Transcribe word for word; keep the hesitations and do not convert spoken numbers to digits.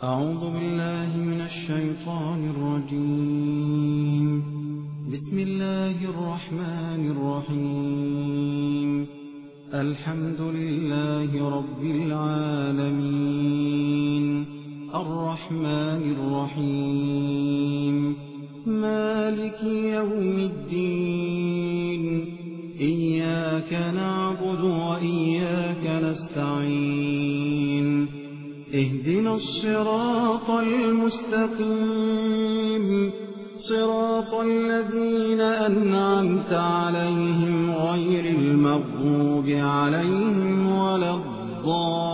أعوذ بالله من الشيطان الرجيم. بسم الله الرحمن الرحيم. الحمد لله رب العالمين، الرحمن الرحيم، مالك يوم الدين، إياك نعبد وإياك نستعين، اهدنا الصراط المستقيم، صراط الذين أنعمت عليهم غير المغضوب عليهم ولا الضالين.